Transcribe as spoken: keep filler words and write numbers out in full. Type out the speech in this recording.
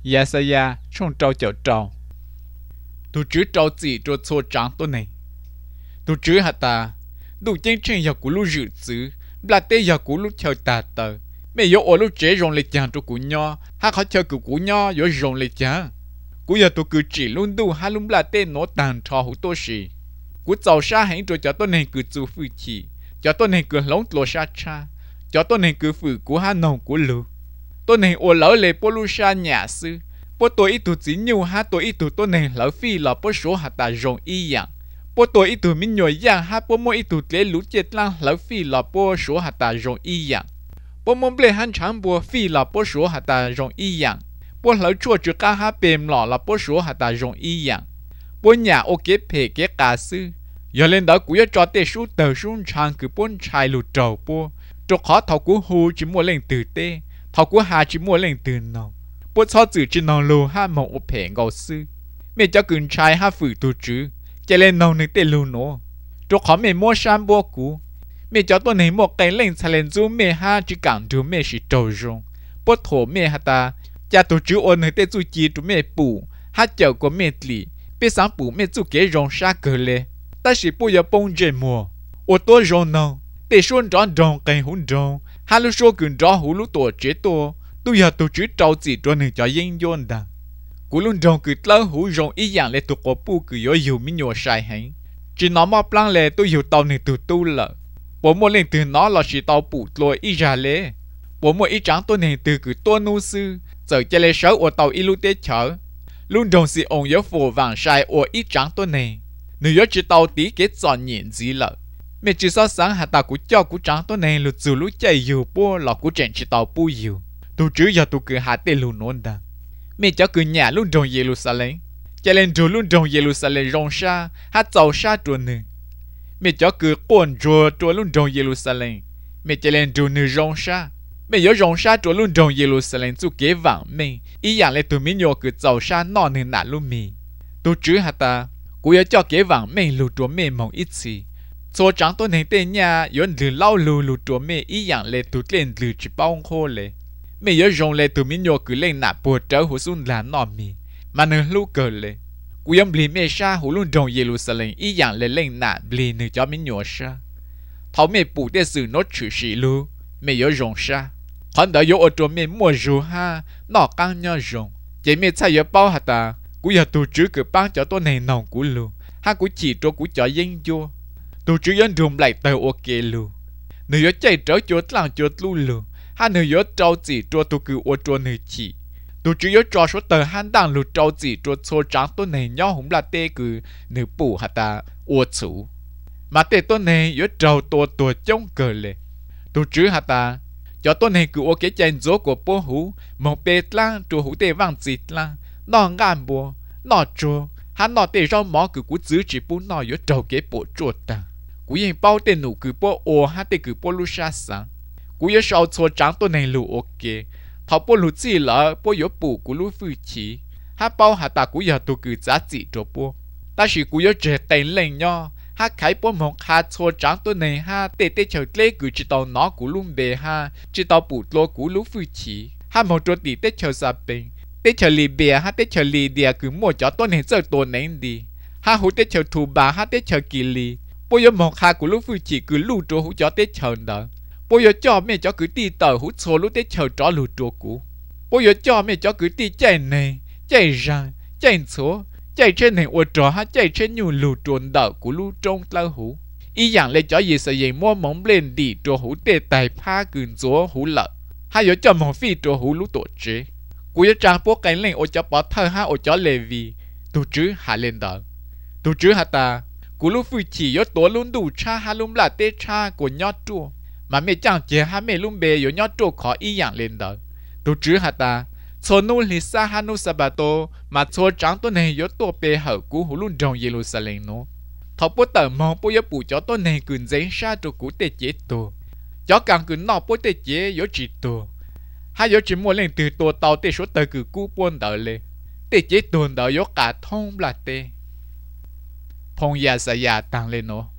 ya sa ya trong trâu chậu trâu tu chữ trâu chỉ cho xô trắng tôi này tu chữ hạt ta đủ chân chân giờ của lúc dự chữ là tê giờ của lúc chờ ta tờ mẹ yo ở lúc chế rong lấy chàng cho của nho ha khó chờ của của nho yo rong lấy chàng của giờ tu cứ chỉ luôn đủ ha luôn là tê nó tàn trò hữu tô sĩ của giàu sa hẹn rồi cho tôi này cứ chu phi chỉ cho tôi này cứ lóng lò sa cha cho tôi này cứ phử của ha nòng của lù tôi này ở lỡ lệ polu sa nhà sư bố tôi ít tu chỉ nhiều ha tôi ít tu tôi này lỡ phi là bố số hạt ta rong y dạng bố tôi ít tu mình nhồi dạng ha bố mỗi ít tu lệ lũ chết lang lỡ phi là bố số hạt ta rong y dạng bố mong lệ han chẳng bố phi là bố số hạt ta rong y dạng bố lỡ chua chua cá ha bèm lọ là bố số hạt ta rong y dạng bố nhà ô kế phê kế cá sư giờ lên đó cũng cho tê số tờ số trang cứ bốn trai lụt trầu bố cho khó thầu của hù chỉ mua lên từ tê thầu của hà chỉ mua lên từ nòng bố cho chữ chỉ nòng lù ha mong ô phê ngầu sư mẹ cho cưng trai ha phử tu chữ chạy lên nòng nơi tê lù nó cho khó mẹ mua sam bố cũ mẹ cho tôi này một cái lên xài lên du mẹ ha chỉ cảm được mẹ chỉ trầu rong bố thổ mẹ ha ta cha tu chữ ôn nơi tê du chi tu mẹ bù ha chở của mẹ lì bé sáng bù mẹ du kế rong sa cờ lê ta chỉ bù giờ bông dễ mùa ô tô rong nòng để xuân tròn rong cây hỗn rong ha lu số cưng rõ hú lu tổ chế tổ tu giờ tu chữ trâu chỉ cho nên cho yên yon đằng cú luôn rong cứ lỡ hú rong ý dạng lệ tu có bù cứ yo yêu mi nhọ sai hẹn chỉ nó mà plan lệ tu yêu tàu này tu tu lợ bố mua lên từ nó là chỉ tàu bù lôi ý ra lệ bố mua ý trắng tôi này từ cứ tôi nu sư giờ cho lệ sáu ở tàu ý lu tết chở luôn rong si ông yo phổ vàng sai ở ý trắng tôi này nếu yo chỉ tàu tí kết giòn nhện gì lợ mẹ chỉ so sáng hạt tàu của cho của trắng tôi này lụt dù lũ chạy yêu bố là của chuyện chỉ tàu bù yêu tu chữ giờ tu cứ hạt tê lù nón đằng mẹ cho cứ nhà luôn rong Jerusalem cho lên rồi luôn rong Jerusalem rong sa hạt giàu sa tuần nữa mẹ cho cứ quần rồi rồi luôn rong Jerusalem mẹ cho lên rồi nữa rong sa mẹ nhớ rong sa rồi luôn rong Jerusalem tu kế vàng mẹ ý dạng lên tu mình nhớ cứ giàu sa nọ nữa nã luôn mẹ tu chữ hạt ta cũng nhớ cho kế vàng mẹ lù rồi mẹ mong ít gì số trắng tôi này tên nhà yon lù lau lù lù rồi mẹ ý dạng lên tu lên lù chỉ bao khô lệ mẹ nhớ rong lên tu mình nhớ cứ lên nã bùa trở hồ xuân là nọ mẹ mà nửa lú cờ lệ cú yếm bì mẹ sa hồ luôn rong Jerusalem ý dạng lên lên nã bì nửa cho mình nhớ sa thảo mẹ bù để xử nốt chữ sĩ lu mẹ nhớ rong sa hắn đã nhớ ở chỗ mẹ mua rượu ha nọ căng nhớ rong chỉ mẹ sai nhớ bao hả ta cú giờ tu chữ cứ bán cho tôi này nòng cú lu ha cú chỉ cho cú cho yên vô tu chữ yên rùng lại tờ ok lu nửa nhớ chạy trở chỗ làng chỗ lu lu ha nửa nhớ trâu chỉ cho tu cứ ở chỗ nửa chỉ tu chữ nhớ cho số tờ han đang lu trâu chỉ cho số trắng tôi này nhớ không là tê cứ nửa bù hả ta ở chủ mà tê tôi này nhớ trâu tua tua chống cờ lệ tu chữ hả ta cho tôi này cứ ok chạy dỗ của bố hú một bê lang chùa hú tê vang chỉ lang nọ ngàn bùa nọ chùa hắn nọ tê rau mỏ cứ cú giữ chỉ bún nọ nhớ trâu kế bộ chuột ta cú yên bao tê nụ cứ bố ô ha tê cứ bố lu sa sáng cú nhớ sau số trắng tôi này lu ok thọ bố lu chỉ là bố nhớ bù cú lu phu chỉ ha bao hả ta cú giờ tu cứ giá trị cho bố ta chỉ cú nhớ trẻ tên lên nho ha khai bố mong ha số trắng tôi này ha tê tê chờ lê cứ chỉ tàu nó cú lum bề ha chỉ tàu bù lô cú lu phu chỉ ha một chỗ tì tê chờ sa bên tê chờ lì bề ha tê chờ lì địa cứ mua cho tôi này giờ tôi này đi ha hú tê chờ thù bà ha tê chờ kỳ lì bố nhớ mong ha cú lu phu chỉ cứ lu chỗ hú cho tê chờ đó bố nhớ cho mẹ cho cứ đi tờ hút số lúc tết chờ cho lù trô cũ bố nhớ cho mẹ cho cứ đi chạy này chạy ra chạy số chạy trên này ô trò ha chạy trên nhiều lù trồn đỡ của lù trong tơ hú ý dạng lên cho gì sợ gì mua móng lên đi trô hú tê tài pha gừng số hú lợ hai nhớ cho mong phi trô hú lù tổ chế cú nhớ trang bố cái lên ô cho bỏ thơ ha ô cho lề vì tu chứ hạ lên đỡ tu chứ hạ ta cú lù phi chỉ nhớ tổ luôn đủ cha ha lùm là tê cha của nhót chua mà mẹ chẳng chế ha mẹ lùm bề nhót chua khó ý dạng lên đỡ tu chứ hạ ta số nu lì sa ha nu sabato mà số trắng tôi này nhớ tổ bề hở cú hú luôn trong Jerusalem nó thọ bố tờ mong bố nhớ bù cho tôi này cứ giấy sa cho cú tê chế tổ cho càng cứ nọ bố tê chế nhớ chỉ tổ hai nhớ chỉ mua lên từ tổ tàu tê số tờ cứ cú buôn đỡ lên tê chế tổ đỡ nhớ cả thông là tê phong ya sa ya tăng lên nó